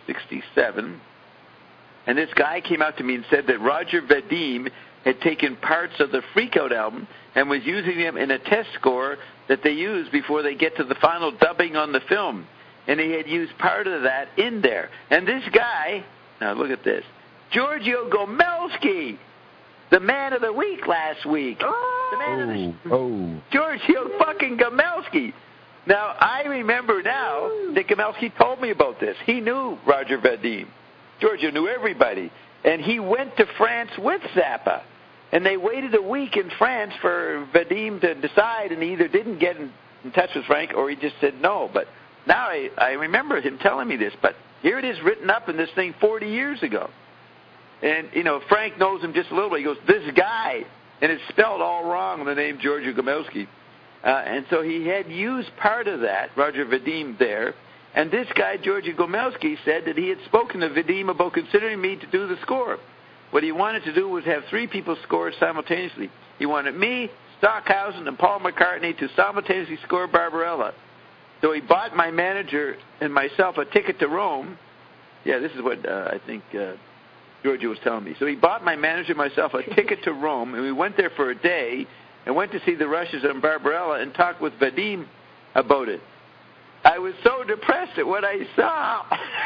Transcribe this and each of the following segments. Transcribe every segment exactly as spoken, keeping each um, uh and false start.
sixty-seven. And this guy came out to me and said that Roger Vadim had taken parts of the Freakout album and was using them in a test score that they use before they get to the final dubbing on the film. And he had used part of that in there. And this guy, now look at this, Giorgio Gomelsky, the man of the week last week. Oh, the man of the oh. Giorgio fucking Gomelsky. Now, I remember now that Gomelsky told me about this. He knew Roger Vadim. Giorgio knew everybody. And he went to France with Zappa. And they waited a week in France for Vadim to decide, and he either didn't get in, in touch with Frank or he just said no. But now I, I remember him telling me this. But here it is written up in this thing forty years ago. And, you know, Frank knows him just a little bit. He goes, this guy. And it's spelled all wrong, the name Giorgio Gomelsky. Uh, and so he had used part of that, Roger Vadim, there. And this guy, Giorgio Gomelsky, said that he had spoken to Vadim about considering me to do the score. What he wanted to do was have three people score simultaneously. He wanted me, Stockhausen, and Paul McCartney to simultaneously score Barbarella. So he bought my manager and myself a ticket to Rome. Yeah, this is what uh, I think uh, Giorgio was telling me. So he bought my manager and myself a ticket to Rome, and we went there for a day and went to see the Rushes on Barbarella and talked with Vadim about it. I was so depressed at what I saw.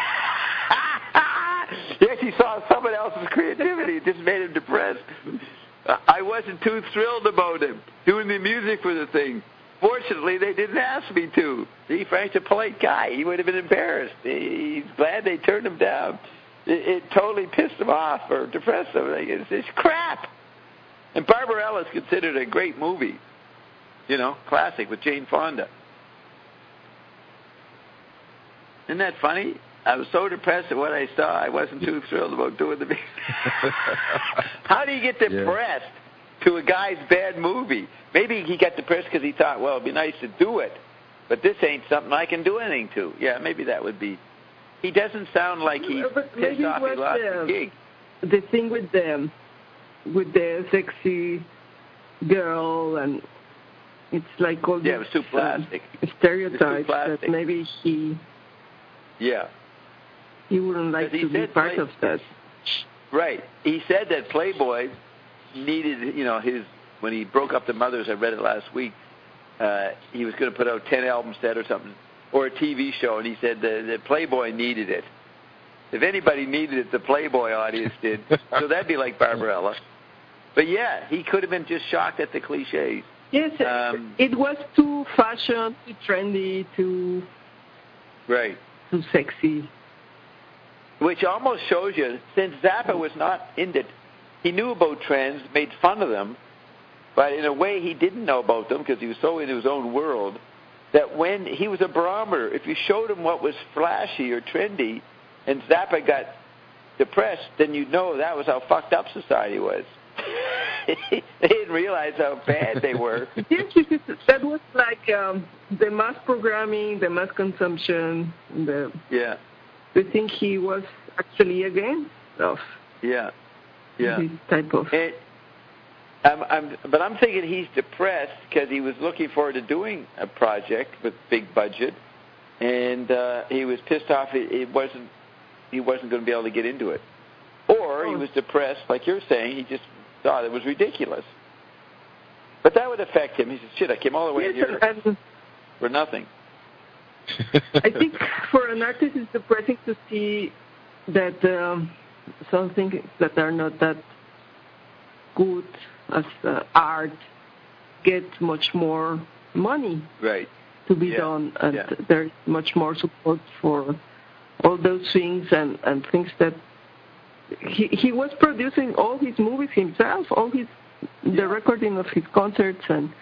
He actually saw someone else's creativity. It just made him depressed. I wasn't too thrilled about him doing the music for the thing. Fortunately, they didn't ask me to. See, Frank's a polite guy. He would have been embarrassed. He's glad they turned him down. It, it totally pissed him off or depressed him. It's, it's crap. And Barbarella is considered a great movie. You know, classic with Jane Fonda. Isn't that funny? I was so depressed at what I saw, I wasn't too thrilled about doing the music. How do you get depressed yeah. to a guy's bad movie? Maybe he got depressed because he thought, well, it'd be nice to do it, but this ain't something I can do anything to. Yeah, maybe that would be. He doesn't sound like he's but pissed off he lost the, the gig. The thing with the, with the sexy girl, and it's like all yeah, these it was too plastic. Uh, stereotypes too plastic. that maybe he... Yeah. He wouldn't like to be part play, of that. Right. He said that Playboy needed, you know, his, when he broke up the Mothers, I read it last week, uh, he was going to put out ten albums set or something, or a T V show, and he said that, that Playboy needed it. If anybody needed it, the Playboy audience did. So that'd be like Barbarella. But yeah, he could have been just shocked at the cliches. Yes, um, it was too fashion, too trendy, too... Right. Too sexy. Which almost shows you, since Zappa was not in it, he knew about trends, made fun of them, but in a way he didn't know about them because he was so in his own world that when he was a barometer, if you showed him what was flashy or trendy and Zappa got depressed, then you'd know that was how fucked up society was. They didn't realize how bad they were. Yes, that was like um, the mass programming, the mass consumption, the yeah, the thing he was actually against of. Yeah, yeah. This type of. It, I'm, I'm, but I'm thinking he's depressed because he was looking forward to doing a project with big budget, and uh, he was pissed off. It, it wasn't. He wasn't going to be able to get into it, or he was depressed, like you're saying. He just thought it was ridiculous. But that would affect him. He said, shit, I came all the way yes, here and for nothing. I think for an artist it's depressing to see that um, some things that are not that good as uh, art get much more money right. to be yeah. done, and yeah. there's much more support for all those things and, and things that He he was producing all his movies himself, all his the recording of his concerts, and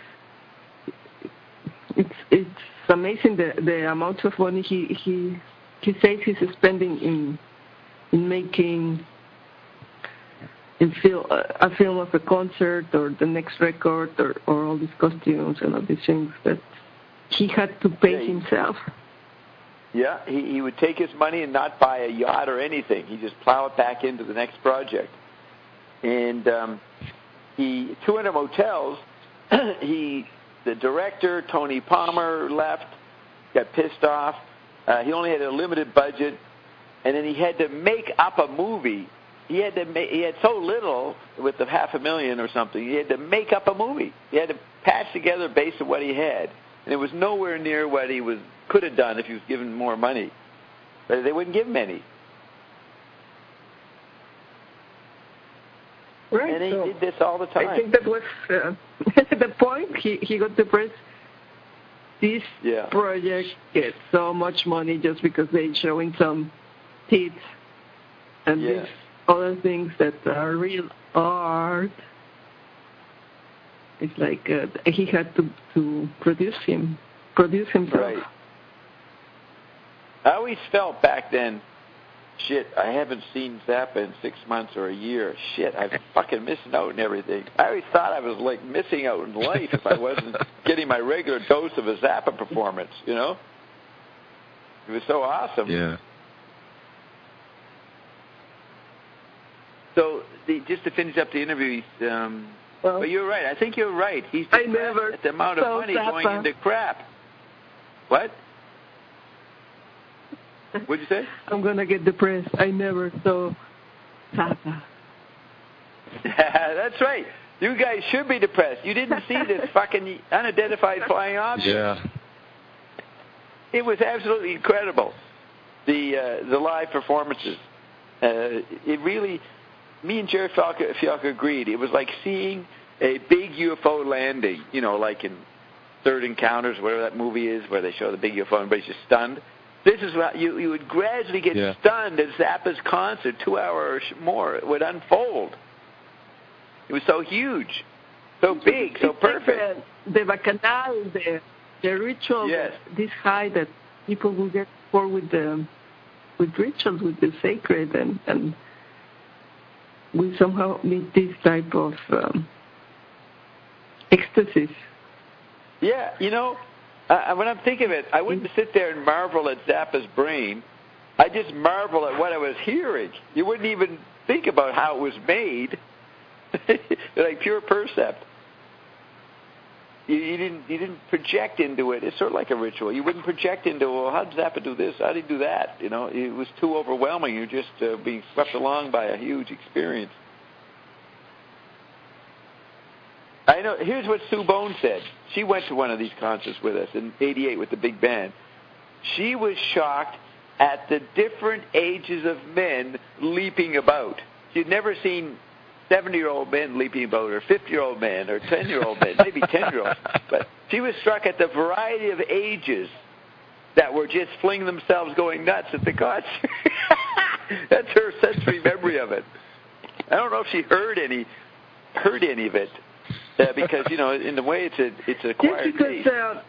it's it's amazing the the amount of money he he he says he's spending in in making in film a film of a concert or the next record or, or all these costumes and all these things that he had to pay yeah, he, himself. Yeah, he, he would take his money and not buy a yacht or anything. He just plow it back into the next project. And um, he two hundred Motels, he, the director, Tony Palmer, left, got pissed off. Uh, he only had a limited budget, and then he had to make up a movie. He had to make, he had so little with the half a million or something. He had to make up a movie. He had to patch together based on what he had, and it was nowhere near what he was could have done if he was given more money. But they wouldn't give him any. Right. And he so did this all the time. I think that was uh, the point. He he got the press. This yeah. project gets so much money just because they're showing some teeth and yeah. these other things that are real art. It's like uh, he had to, to produce him, produce himself. Right. I always felt back then, shit, I haven't seen Zappa in six months or a year. Shit, I'm fucking missing out on everything. I always thought I was, like, missing out in life if I wasn't getting my regular dose of a Zappa performance, you know? It was so awesome. Yeah. So, the, just to finish up the interview, um, well, but you're right. I think you're right. He's I never at the amount of saw money Zappa. going into crap. What? What'd you say? I'm going to get depressed. I never saw Zappa. That's right. You guys should be depressed. You didn't see this fucking unidentified flying object. Yeah. It was absolutely incredible. The uh, the live performances. Uh, it really, me and Jerry Fialka agreed. It was like seeing a big U F O landing, you know, like in Third Encounters, whatever that movie is, where they show the big U F O and everybody's just stunned. This is what you, you would gradually get yeah. stunned as Zappa's concert, two hours or more, it would unfold. It was so huge, so big, so perfect. Like the, the bacchanal, the, the ritual, yes. this high that people will get for with the with rituals, with the sacred, and, and we somehow need this type of um, ecstasy. Yeah, you know, Uh, when I'm thinking of it, I wouldn't sit there and marvel at Zappa's brain. I just marvel at what I was hearing. You wouldn't even think about how it was made, like pure percept. You, you didn't you didn't project into it. It's sort of like a ritual. You wouldn't project into, well, how did Zappa do this? How did he do that? You know, it was too overwhelming. You're just uh, being swept along by a huge experience. I know. Here's what Sue Bone said. She went to one of these concerts with us in eighty-eight with the big band. She was shocked at the different ages of men leaping about. She'd never seen seventy-year-old men leaping about, or fifty-year-old men, or ten-year-old men, maybe ten-year-olds. But she was struck at the variety of ages that were just flinging themselves going nuts at the concert. That's her sensory memory of it. I don't know if she heard any heard any of it. Uh, because, you know, in the way it's a it's a acquired Just because, taste. uh,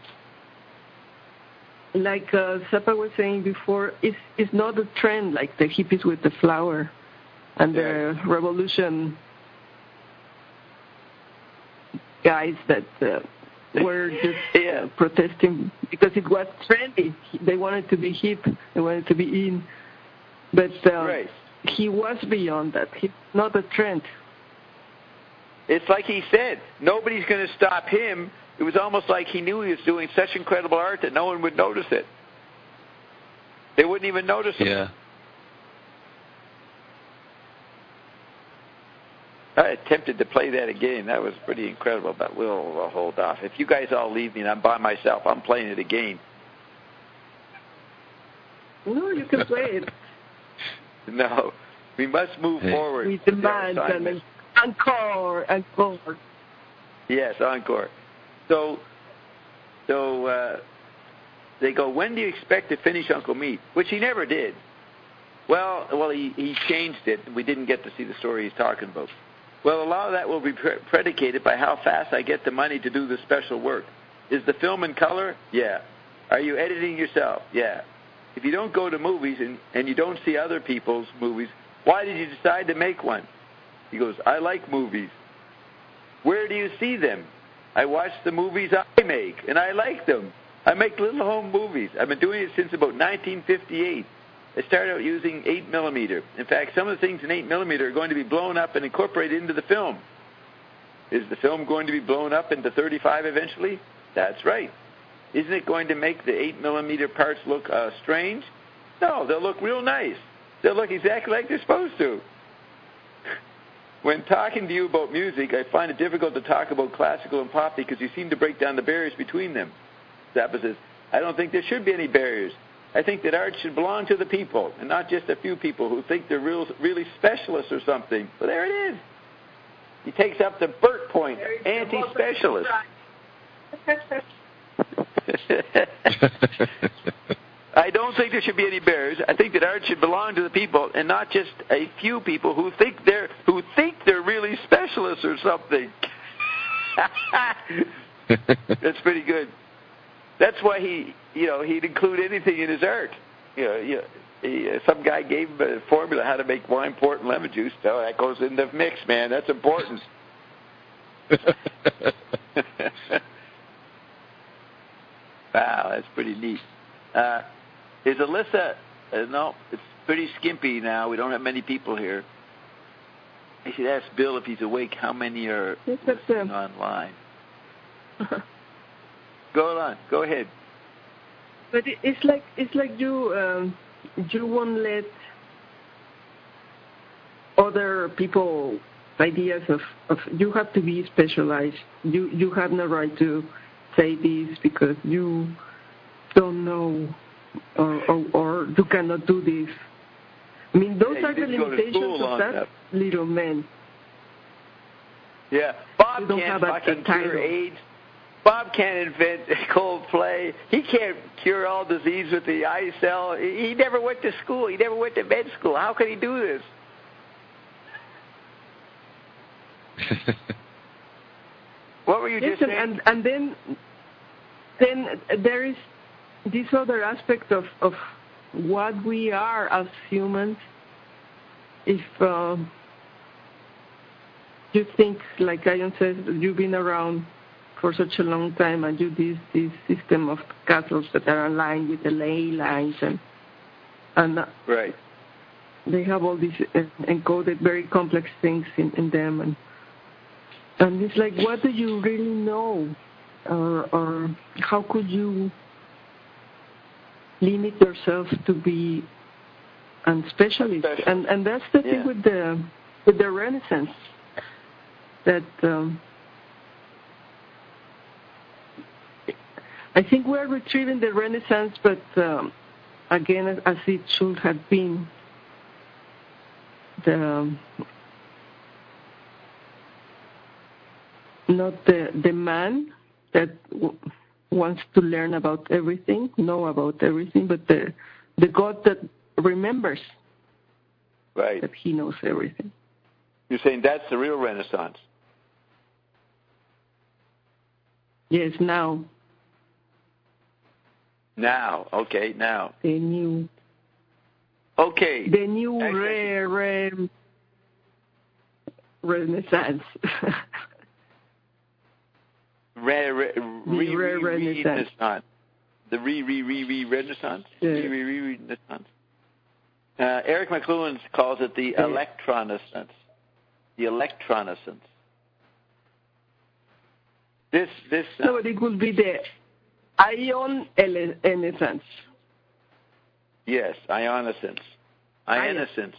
like uh, Zappa was saying before, it's, it's not a trend like the hippies with the flower and yeah. the revolution guys that uh, were just yeah. uh, protesting because it was trendy. They wanted to be hip. They wanted to be in. But uh, right. he was beyond that. He's not a trend. It's like he said, nobody's going to stop him. It was almost like he knew he was doing such incredible art that no one would notice it. They wouldn't even notice it. Yeah. I attempted to play that again. That was pretty incredible, but we'll, we'll hold off. If you guys all leave me and I'm by myself, I'm playing it again. No, you can play it. No. We must move hey. forward. We demand an encore, encore. Yes, encore. So, so uh, they go, when do you expect to finish Uncle Meat? Which he never did. Well, well, he, he changed it. We didn't get to see the story he's talking about. Well, a lot of that will be pre- predicated by how fast I get the money to do the special work. Is the film in color? Yeah. Are you editing yourself? Yeah. If you don't go to movies and, and you don't see other people's movies, why did you decide to make one? He goes, I like movies. Where do you see them? I watch the movies I make, and I like them. I make little home movies. I've been doing it since about nineteen fifty-eight. I started out using eight millimeter. In fact, some of the things in eight millimeter are going to be blown up and incorporated into the film. Is the film going to be blown up into thirty-five eventually? That's right. Isn't it going to make the eight millimeter parts look uh, strange? No, they'll look real nice. They'll look exactly like they're supposed to. When talking to you about music, I find it difficult to talk about classical and pop because you seem to break down the barriers between them. Zappa says, I don't think there should be any barriers. I think that art should belong to the people and not just a few people who think they're real, really specialists or something. Well, there it is. He takes up the Burt point, anti-specialist. I don't think there should be any barriers. I think that art should belong to the people and not just a few people who think they're who think they're really specialists or something. That's pretty good. That's why he, you know, he'd include anything in his art. You know, you know he, uh, some guy gave him a formula how to make wine, port, and lemon juice. So that goes in the mix, man. That's important. Wow, that's pretty neat. Uh, is Alyssa, uh, no, it's pretty skimpy now. We don't have many people here. I should ask Bill if he's awake how many are yes, listening online. Go on, go ahead. But it, it's like it's like you um, you won't let other people ideas of, of you have to be specialized. You you have no right to say this because you don't know or, or, or you cannot do this. I mean, those yeah, are the limitations of that enough. Little man. Yeah, Bob don't can't have fucking a, a cure AIDS. Bob can't invent Coldplay. He can't cure all disease with the eye cell. He never went to school. He never went to med school. How can he do this? What were you yes, just saying? And, and then, then there is this other aspect of, of what we are as humans. If uh, you think, like Ian says, you've been around for such a long time and you this this system of castles that are aligned with the ley lines and and right. They have all these encoded, very complex things in, in them, and and it's like, what do you really know, or or how could you limit yourself to be a specialist? Special. And and that's the yeah. thing with the with the Renaissance, that. Um, I think we're retrieving the Renaissance, but um, again, as it should have been, the um, not the the man that w- wants to learn about everything, know about everything, but the the God that remembers right. that He knows everything. You're saying that's the real Renaissance? Yes, now. Now, okay, now. The new. Okay. The new rare, rare Renaissance. Rare, rare, re, rare re, Renaissance. Renaissance. The re, re, re, re, Renaissance? Yeah. Re, re, re, Renaissance. Uh, Eric McLuhan calls it the yeah. electronescence. The electronescence. This, this. Uh, so it would be the ion enescence. Yes, ionescence. Ionescence.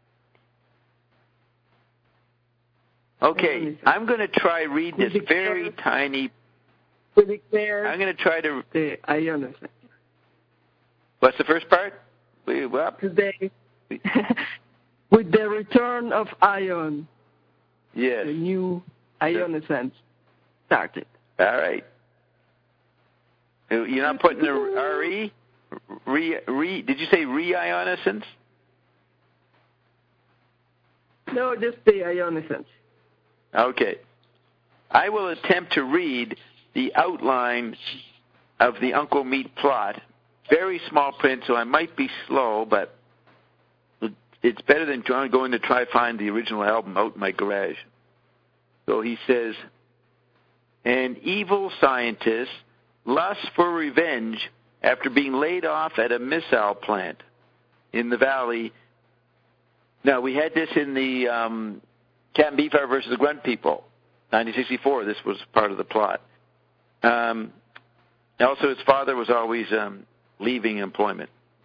Okay, ionescence. I'm going to try read this very tiny. We declare I'm going to try to. The ionescence. What's the first part? We, well, Today, with the return of ion. Yes. The new ionescence started. All right. You're not putting the R E? Re, re, did you say re-ionescence? No, just the ionescence. Okay. I will attempt to read the outline of the Uncle Meat plot. Very small print, so I might be slow, but it's better than going to try to find the original album out in my garage. So he says, an evil scientist lusts for revenge after being laid off at a missile plant in the valley. Now, we had this in the um, Captain Beefheart versus the Grunt People, nineteen sixty-four. This was part of the plot. Um, also, his father was always um, leaving employment.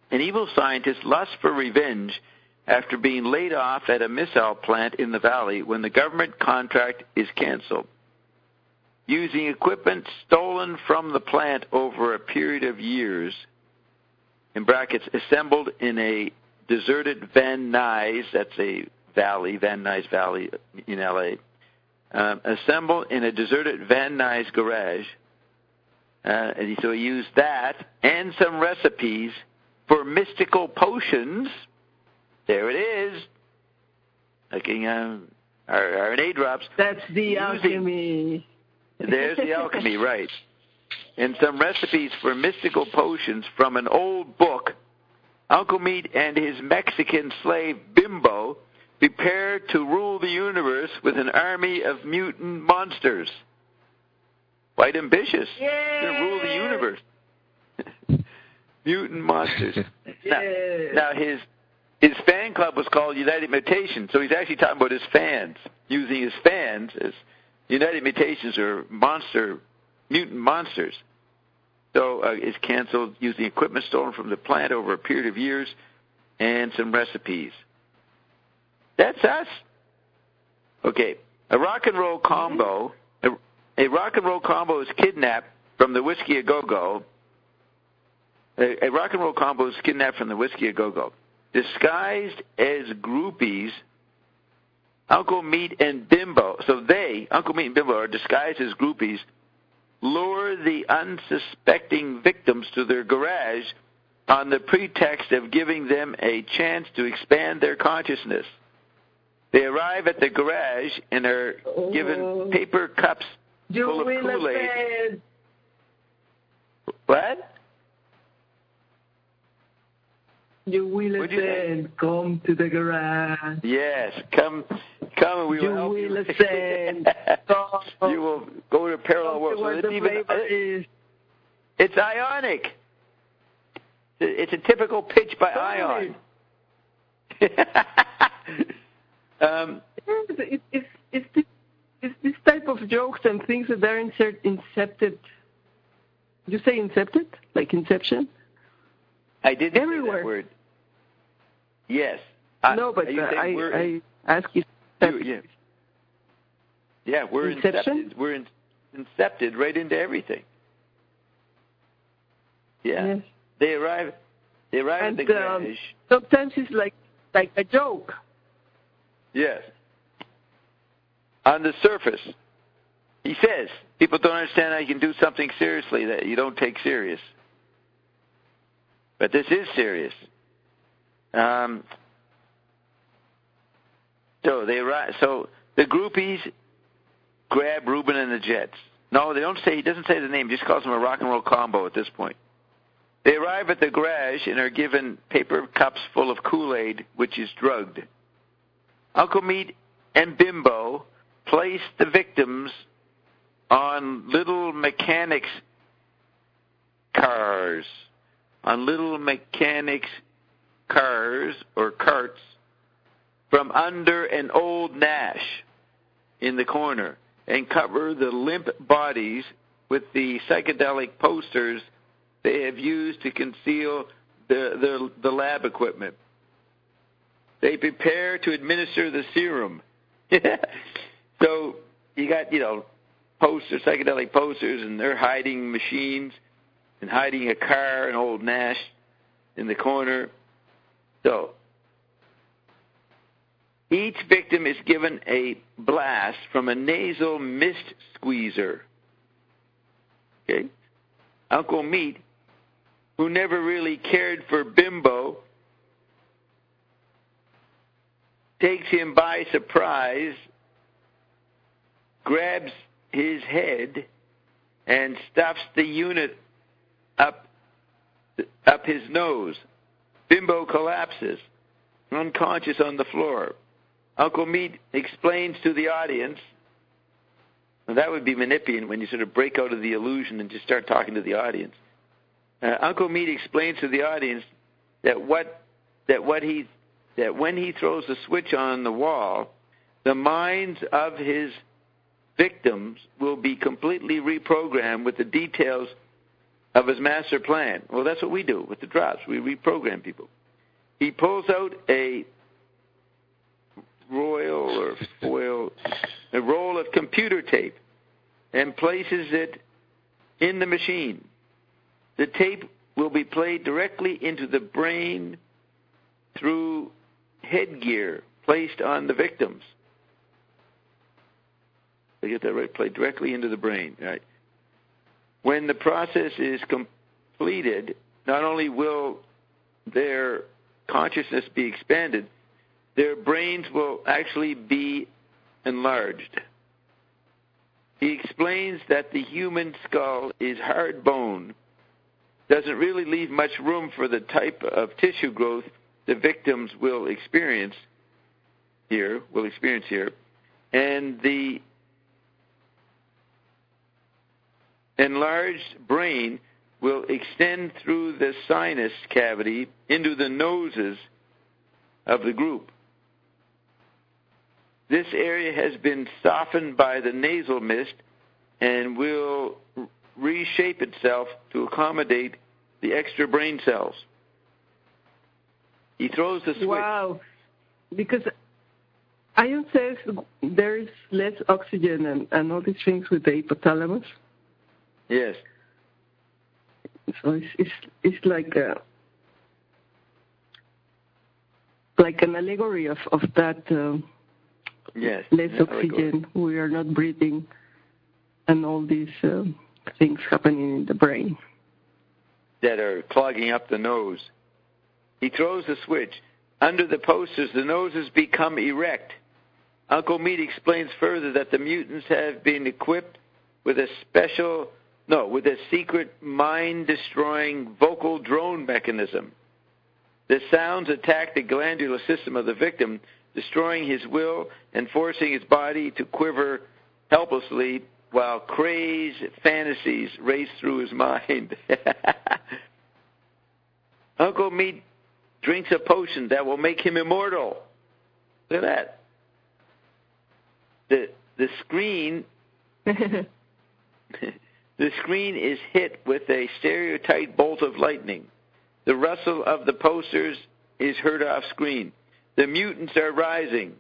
An evil scientist lusts for revenge after being laid off at a missile plant in the valley when the government contract is canceled. Using equipment stolen from the plant over a period of years, in brackets, assembled in a deserted Van Nuys, that's a valley, Van Nuys Valley in L A, um, assembled in a deserted Van Nuys garage. Uh, and so he used that and some recipes for mystical potions. There it is. Looking um, our R N A drops. That's the using, alchemy. There's the alchemy, right. And some recipes for mystical potions from an old book. Uncle Meat and his Mexican slave Bimbo prepare to rule the universe with an army of mutant monsters. Quite ambitious. Yay! To rule the universe. Mutant monsters. now, now his his fan club was called United Mutation, so he's actually talking about his fans, using his fans as United Mutations are monster, mutant monsters. So uh, it's canceled using equipment stolen from the plant over a period of years and some recipes. That's us. Okay, a rock and roll combo. A, a rock and roll combo is kidnapped from the Whiskey A Go Go. A, a rock and roll combo is kidnapped from the Whiskey A Go Go, disguised as groupies. Uncle Meat and Bimbo, so they, Uncle Meat and Bimbo, are disguised as groupies, lure the unsuspecting victims to their garage on the pretext of giving them a chance to expand their consciousness. They arrive at the garage and are given oh. paper cups you full of will Kool-Aid. Offend. What? You will ascend. Come to the garage. Yes, come, come, and we you will help will you. Ascend. You will go to a parallel world. So it's, even, is. it's ionic. It's a typical pitch by Ion. um, it's, it's, it's, this, it's this type of jokes and things that are insert, incepted. You say incepted? Like Inception? I did everywhere. Say that word. Yes. No, but uh, I, I ask you. you yeah. yeah, we're Inception? incepted. We're in, incepted right into everything. Yeah. Yes. They arrive. They arrive and, at the garage. Um, sometimes it's like like a joke. Yes. On the surface, he says people don't understand how you can do something seriously that you don't take serious. But this is serious. Um, so they arrive. So the groupies grab Ruben and the Jets. No, they don't say. He doesn't say the name. He just calls them a rock and roll combo at this point. They arrive at the garage and are given paper cups full of Kool-Aid, which is drugged. Uncle Meat and Bimbo place the victims on little mechanics cars. On little mechanics cars or carts from under an old Nash in the corner and cover the limp bodies with the psychedelic posters they have used to conceal the, the, the lab equipment. They prepare to administer the serum. So you got, you know, posters, psychedelic posters, and they're hiding machines and hiding a car, an old Nash, in the corner. So each victim is given a blast from a nasal mist squeezer. Okay? Uncle Meat, who never really cared for Bimbo, takes him by surprise, grabs his head, and stuffs the unit up up his nose. Bimbo collapses, unconscious on the floor. Uncle Meat explains to the audience, well, that would be Manipian when you sort of break out of the illusion and just start talking to the audience. Uh, Uncle Meat explains to the audience that what that what he that when he throws the switch on the wall, the minds of his victims will be completely reprogrammed with the details of his master plan. Well, that's what we do with the drops. We reprogram people. He pulls out a royal or foil, a roll of computer tape and places it in the machine. The tape will be played directly into the brain through headgear placed on the victims. They get that right, played directly into the brain, right? When the process is completed, not only will their consciousness be expanded, their brains will actually be enlarged. He explains that the human skull is hard bone, doesn't really leave much room for the type of tissue growth the victims will experience here, will experience here, and the enlarged brain will extend through the sinus cavity into the noses of the group. This area has been softened by the nasal mist and will reshape itself to accommodate the extra brain cells. He throws the switch. Wow. Because Ion says there is less oxygen and, and all these things with the hypothalamus. Yes. So it's it's, it's like a, like an allegory of of that. Uh, yes. Less oxygen. We are not breathing, and all these uh, things happening in the brain that are clogging up the nose. He throws the switch. Under the posters, the noses become erect. Uncle Meat explains further that the mutants have been equipped with a special, no, with a secret mind-destroying vocal drone mechanism. The sounds attack the glandular system of the victim, destroying his will and forcing his body to quiver helplessly while crazed fantasies race through his mind. Uncle Meat drinks a potion that will make him immortal. Look at that. The the screen the screen is hit with a stereotype bolt of lightning. The rustle of the posters is heard off screen. The mutants are rising.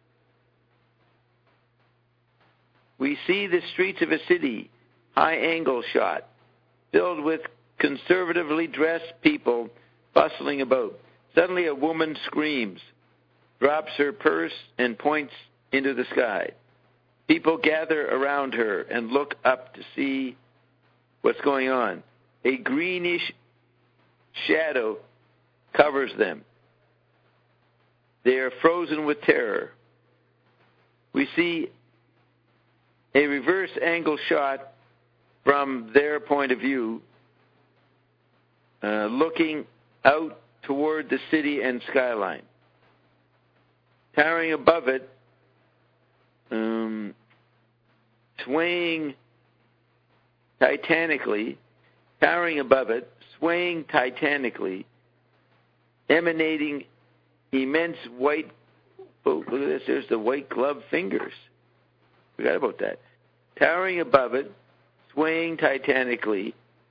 We see the streets of a city, high-angle shot, filled with conservatively dressed people bustling about. Suddenly a woman screams, drops her purse, and points into the sky. People gather around her and look up to see what's going on. A greenish shadow covers them. They are frozen with terror. We see a reverse angle shot from their point of view, uh, looking out toward the city and skyline. Towering above it, um, swaying titanically, towering above it, swaying titanically, emanating immense white, oh, look at this, there's the white glove fingers. Forgot about that. Towering above it, swaying titanically,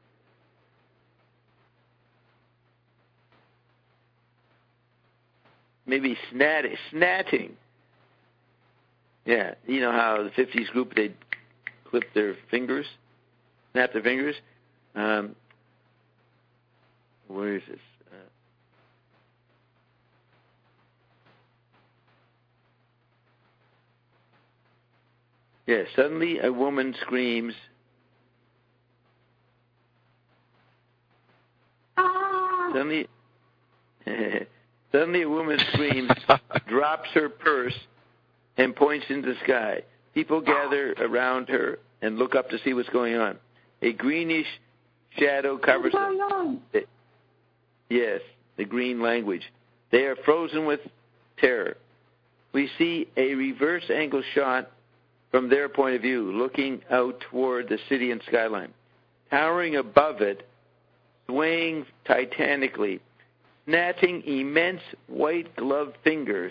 maybe snat, snatting. Yeah, you know how the fifties group, they'd clip their fingers, snap their fingers. Um, where is this? Uh, yeah, suddenly a woman screams, Ah! Suddenly, suddenly a woman screams, drops her purse, and points into the sky. People gather around her and look up to see what's going on. A greenish shadow covers them. Yes, the green language. They are frozen with terror. We see a reverse angle shot from their point of view, looking out toward the city and skyline. Towering above it, swaying titanically, snatching immense white gloved fingers,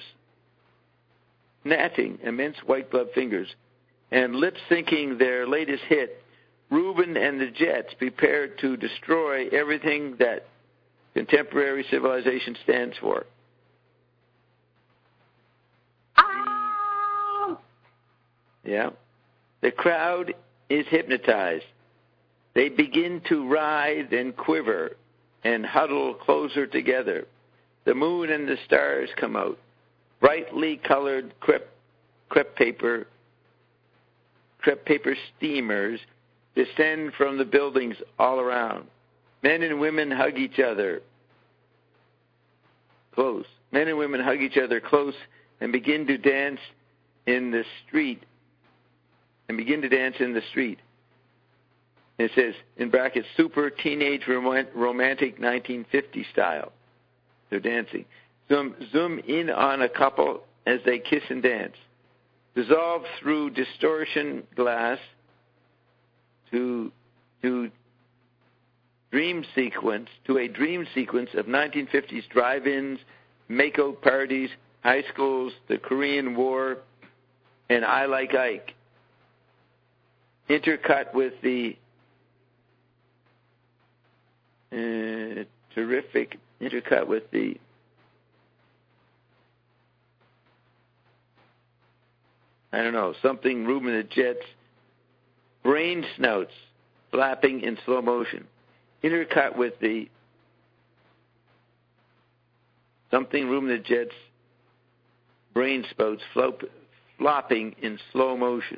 snatching immense white gloved fingers, and lip-syncing their latest hit, Reuben and the Jets prepare to destroy everything that contemporary civilization stands for. Ah! Yeah. The crowd is hypnotized. They begin to writhe and quiver and huddle closer together. The moon and the stars come out. Brightly colored crepe, crepe paper, crepe paper steamers descend from the buildings all around. Men and women hug each other close. Men and women hug each other close and begin to dance in the street. And begin to dance in the street. It says, in brackets, super teenage romantic nineteen fifties style. They're dancing. Zoom, zoom in on a couple as they kiss and dance. Dissolve through distortion glass to, to dream sequence, to a dream sequence of nineteen fifties drive-ins, make-out parties, high schools, the Korean War, and I Like Ike. Intercut with the uh, terrific, intercut with the I don't know, something Reuben the Jets, brain snouts flapping in slow motion. Intercut with the something Reuben the Jets, brain spouts flop, flopping in slow motion.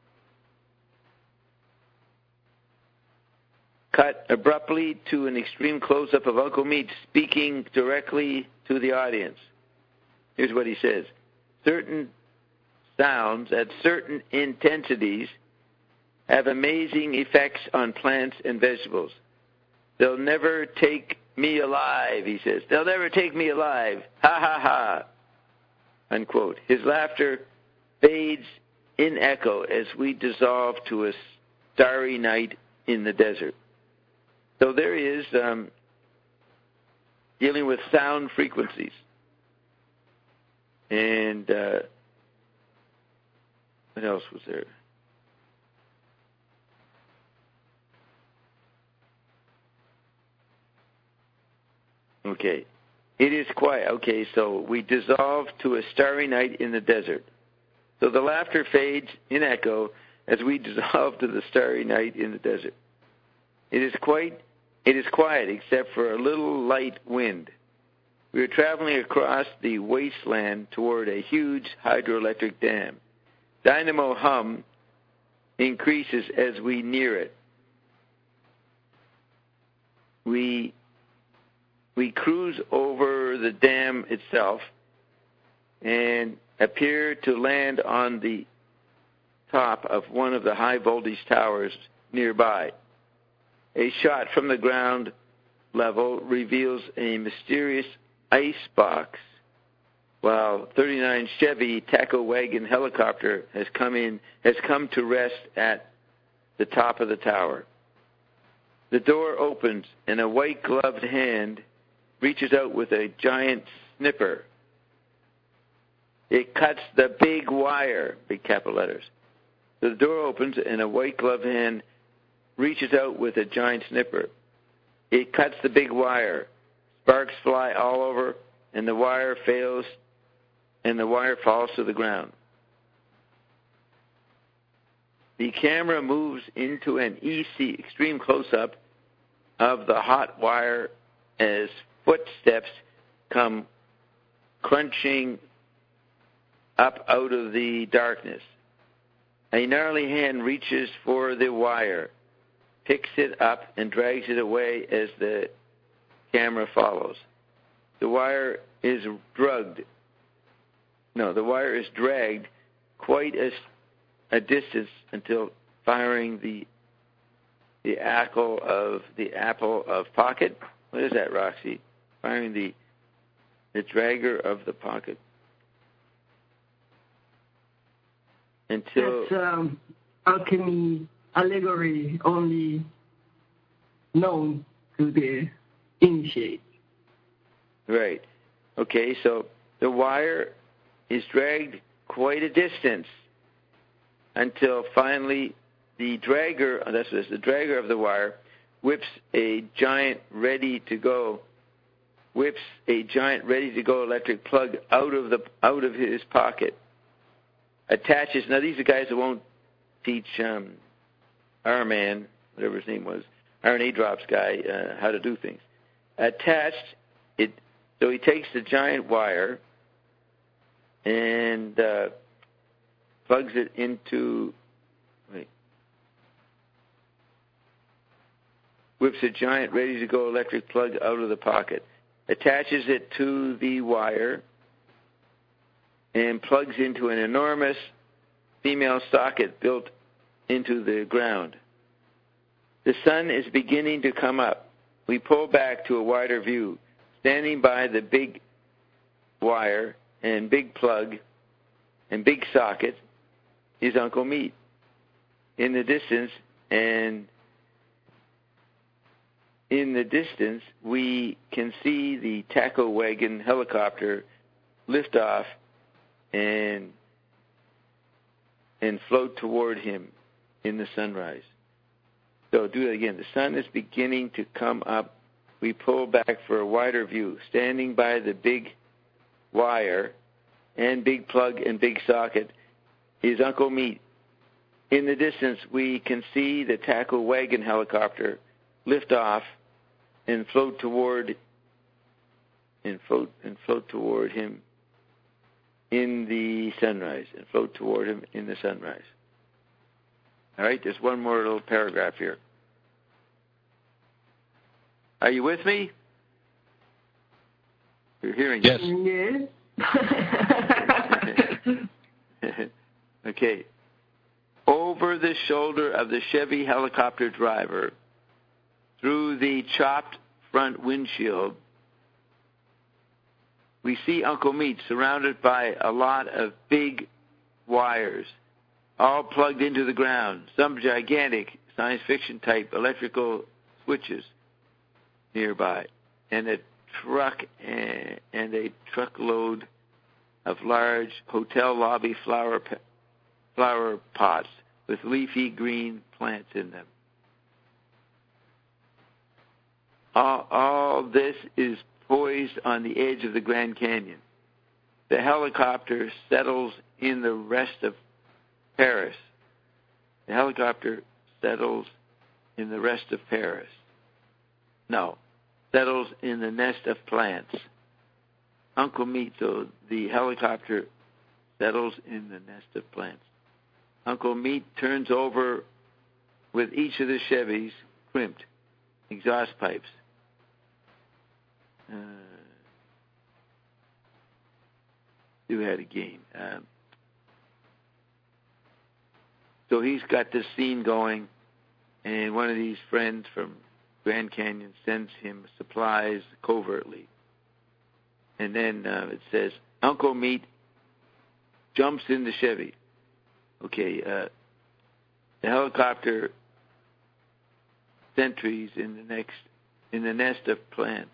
Cut abruptly to an extreme close-up of Uncle Meat speaking directly to the audience. Here's what he says. Certain sounds at certain intensities have amazing effects on plants and vegetables. They'll never take me alive, he says. They'll never take me alive. Ha, ha, ha. Unquote. His laughter fades in echo as we dissolve to a starry night in the desert. So there he is, um, dealing with sound frequencies. And uh, what else was there? Okay. It is quiet. Okay, so we dissolve to a starry night in the desert. So the laughter fades in echo as we dissolve to the starry night in the desert. It is quite, it is quiet except for a little light wind. We are traveling across the wasteland toward a huge hydroelectric dam. Dynamo hum increases as we near it. We we cruise over the dam itself and appear to land on the top of one of the high voltage towers nearby. A shot from the ground level reveals a mysterious ice box, while thirty-nine Chevy taco wagon helicopter has come in has come to rest at the top of the tower. The door opens and a white-gloved hand reaches out with a giant snipper. It cuts the big wire, big capital letters. So the door opens and a white-gloved hand reaches out with a giant snipper. It cuts the big wire. Sparks fly all over, and the wire fails, and the wire falls to the ground. The camera moves into an E C extreme close-up of the hot wire as footsteps come crunching up out of the darkness. A gnarly hand reaches for the wire, picks it up, and drags it away as the camera follows. The wire is drugged. No, the wire is dragged quite a, a distance until firing the the apple of the apple of pocket. What is that, Roxy? Firing the the dragger of the pocket. Until That's um, alchemy allegory only known to the initiate. Right. Okay, so the wire is dragged quite a distance until finally the dragger, that's what it is, the dragger of the wire whips a giant ready-to-go, whips a giant ready-to-go electric plug out of the out of his pocket. Attaches. Now these are guys that won't teach um, our man, whatever his name was, Iron A Drops guy, uh, how to do things. Attached it. So he takes the giant wire and uh, plugs it into. Wait. Whips a giant ready-to-go electric plug out of the pocket. Attaches it to the wire and plugs into an enormous female socket built into the ground. The sun is beginning to come up. We pull back to a wider view. Standing by the big wire and big plug and big socket is Uncle Meat. In the distance, and in the distance, we can see the taco wagon helicopter lift off and and float toward him in the sunrise. So do that again. The sun is beginning to come up. We pull back for a wider view. Standing by the big wire and big plug and big socket is Uncle Meat. In the distance, we can see the taco wagon helicopter lift off and float toward and float and float toward him in the sunrise, and float toward him in the sunrise. All right, there's one more little paragraph here. Are you with me? You're hearing yes. Yes. Okay. Over the shoulder of the Chevy helicopter driver, through the chopped front windshield, we see Uncle Meat surrounded by a lot of big wires, all plugged into the ground, some gigantic science fiction type electrical switches nearby, and a truck and, and a truckload of large hotel lobby flower flower pots with leafy green plants in them. All, all this is poised on the edge of the Grand Canyon. The helicopter settles in the rest of Paris. The helicopter settles in the rest of Paris. No, settles in the nest of plants. Uncle Meat, so the helicopter settles in the nest of plants. Uncle Meat turns over with each of the Chevys crimped exhaust pipes. Uh, do that again. Um, so he's got this scene going, and one of these friends from Grand Canyon sends him supplies covertly. And then uh, it says, Uncle Meat jumps in the Chevy. Okay, uh, the helicopter sentries in the next in the nest of plants.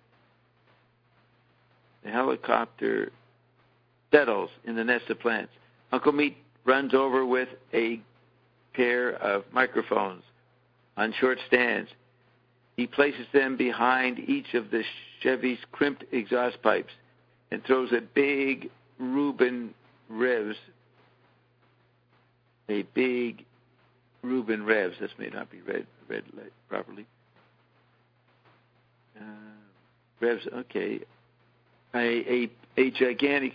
The helicopter settles in the nest of plants. Uncle Meat runs over with a pair of microphones on short stands. He places them behind each of the Chevy's crimped exhaust pipes and throws a big Rubin Revs, a big Rubin Revs, this may not be read, read properly. Uh, Revs, okay. A, a, a gigantic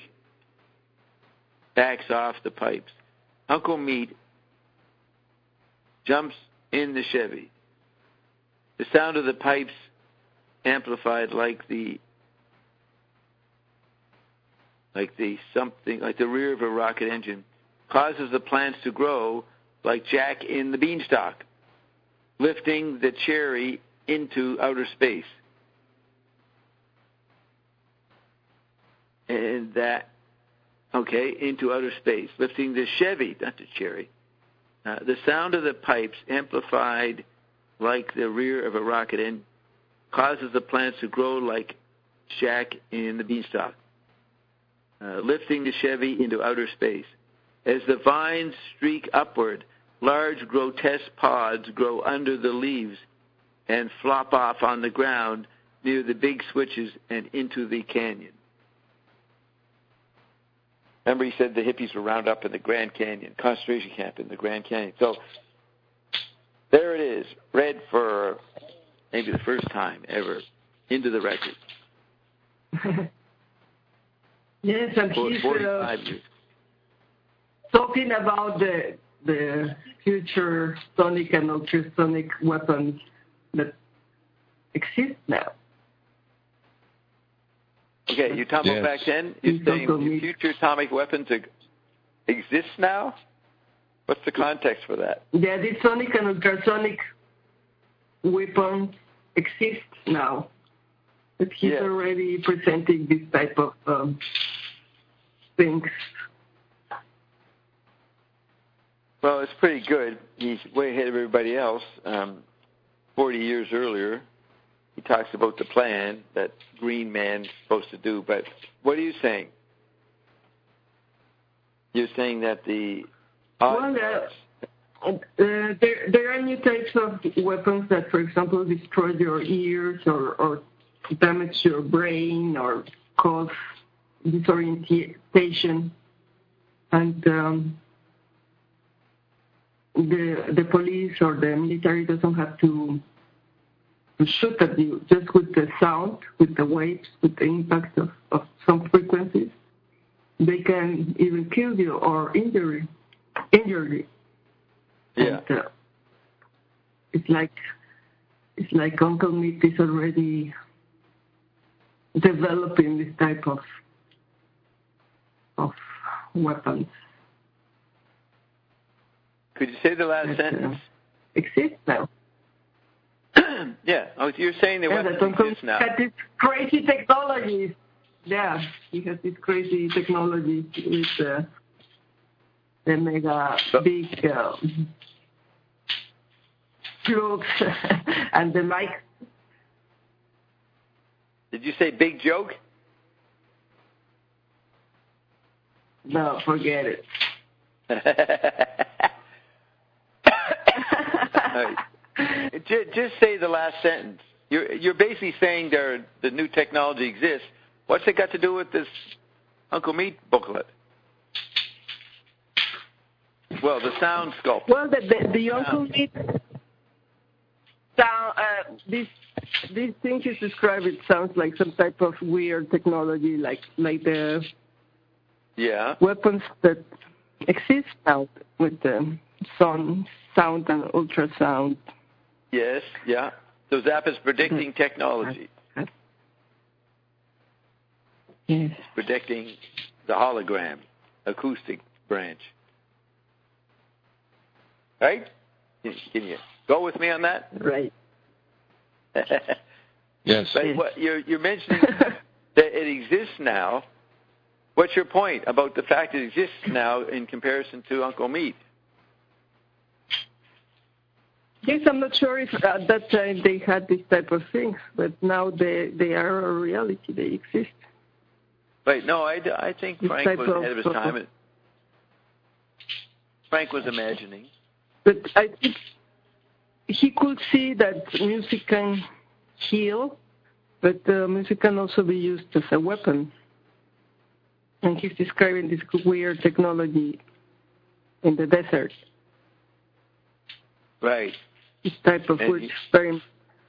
backs off the pipes. Uncle Meat jumps in the Chevy. The sound of the pipes amplified like the like the something like the rear of a rocket engine causes the plants to grow like Jack in the Beanstalk, lifting the cherry into outer space. And that, okay, into outer space, lifting the Chevy, not the cherry. Uh, the sound of the pipes, amplified like the rear of a rocket engine, causes the plants to grow like Jack in the Beanstalk, uh, lifting the Chevy into outer space. As the vines streak upward, large grotesque pods grow under the leaves and flop off on the ground near the big switches and into the canyon. Remember, he said the hippies were rounded up in the Grand Canyon, concentration camp in the Grand Canyon. So there it is, read for maybe the first time ever into the record. Yes, and For he's forty-five uh, years. talking about the the future sonic and ultrasonic weapons that exist now. Okay, you're talking Yes. about back then? You're saying the future atomic weapons ex- exist now? What's the context for that? Yeah, the sonic and ultrasonic weapons exist now. But he's Yes. already presenting this type of um, things. Well, it's pretty good. He's way ahead of everybody else. Um, Forty years earlier, he talks about the plan that Green Man's supposed to do. But what are you saying? You're saying that the Well, uh, uh, there, there are new types of weapons that, for example, destroy your ears or, or damage your brain or cause disorientation. And um, the the police or the military doesn't have to, to shoot at you, just with the sound, with the waves, with the impact of, of some frequencies. They can even kill you or injure you. Injure you. yeah. And, uh, it's like it's like Uncle Meat is already developing this type of of weapons. Could you say the last that, sentence? Uh, exist now. Yeah. Oh, you're saying the Yeah, weapons that Uncle exist now. had this crazy technology. Yeah, he has this crazy technology with uh, the mega But- big uh, plugs and the mic. Did you say big joke? No, forget it. Right. Just, just say the last sentence. You're, you're basically saying there, the new technology exists. What's it got to do with this Uncle Meat booklet? Well, the sound sculptor. Well, the the, the Uncle Meat sound. Uh, this this thing you describe it sounds like some type of weird technology, like like the Yeah. weapons that exist now with the sound, sound and ultrasound. Yes. Yeah. So Zap is predicting technology. Yes. Predicting the hologram, acoustic branch. Right? Can, can you go with me on that? Right. Yes. But what, you're, you're mentioning that it exists now. What's your point about the fact it exists now in comparison to Uncle Meat? Yes, I'm not sure if at that time they had this type of things, but now they they are a reality. They exist. Right. No, I, I think This Frank type was of- ahead of his time. Frank was imagining. But I think he could see that music can heal, but uh, music can also be used as a weapon. And he's describing this weird technology in the desert. Right. This type of And which he- very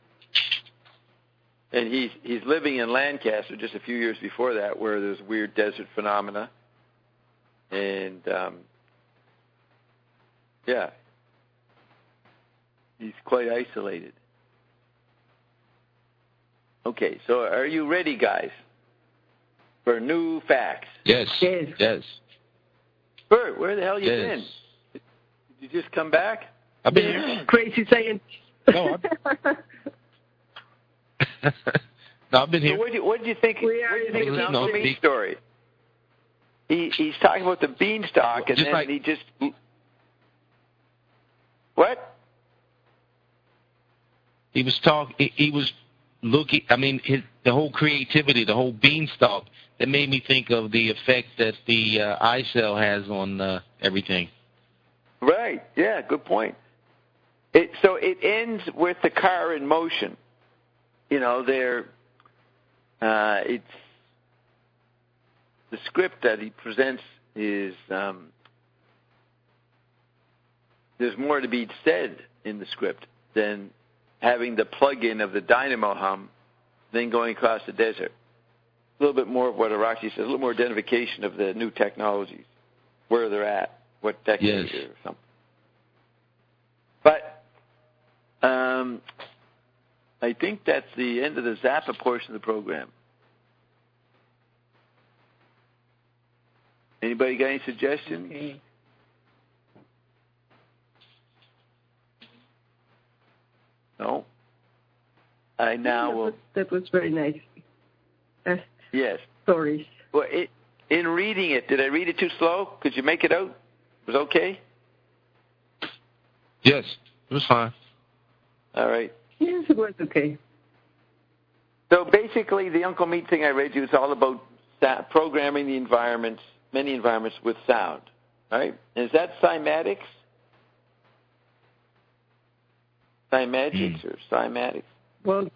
And he's he's living in Lancaster just a few years before that, where there's weird desert phenomena. And um, yeah, he's quite isolated. Okay, so are you ready, guys, for new facts? Yes. Yes. Yes. Bert, where the hell you Yes. been? Did you just come back? I've been here. crazy science. No, no, I've been So here. what did you, what did you think? We What are did you think of the in the Uncle Meat bean- story? He he's talking about the beanstalk, and Just then like- he just what? He was talking. He, he was looking. I mean, his, the whole creativity, the whole beanstalk. That made me think of the effect that the uh, eye cell has on uh, everything. Right. Yeah. Good point. It, so it ends with the car in motion. You know, they're uh, it's the script that he presents is um, there's more to be said in the script than having the plug-in of the dynamo hum, then going across the desert. A little bit more of what Arashi says, a little more identification of the new technologies, where they're at, what decade yes. or something. But um, I think that's the end of the Zappa portion of the program. Anybody got any suggestions? Okay. No? I now that, will... was, that was very nice. Best yes. stories. Well, it, in reading it, did I read it too slow? Could you make it out? It was okay? Yes, it was fine. All right. Yes, it was okay. So basically, the Uncle Meat thing I read you is all about programming the environments, many environments with sound, right? Is that cymatics? Cymagics or cymatics? Well,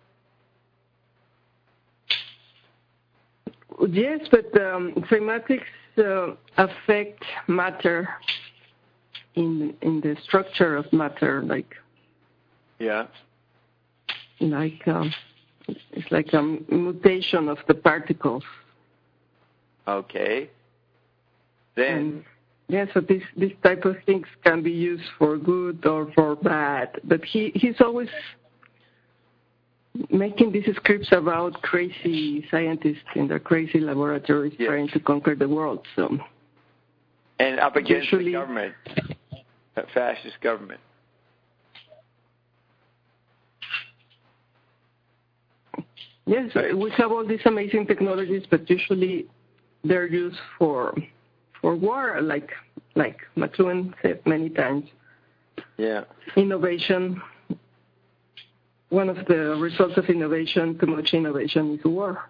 yes, but um, cymatics uh, affect matter in in the structure of matter, like yeah, like um, it's like a mutation of the particles. Okay. Then. And, yeah, so this this type of things can be used for good or for bad. But he, he's always making these scripts about crazy scientists in their crazy laboratories yes. trying to conquer the world. So and up against usually, the government, a fascist government. Yes, right. we have all these amazing technologies, but usually they're used for for war, like like McLuhan said many times. Yeah. Innovation. One of the results of innovation, too much innovation, is war.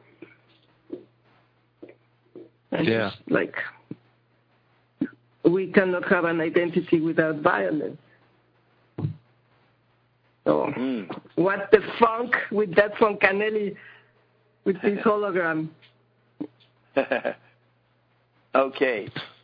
And yeah. Like we cannot have an identity without violence. So Mm. what the funk with that Foncanelli, with this hologram? Okay.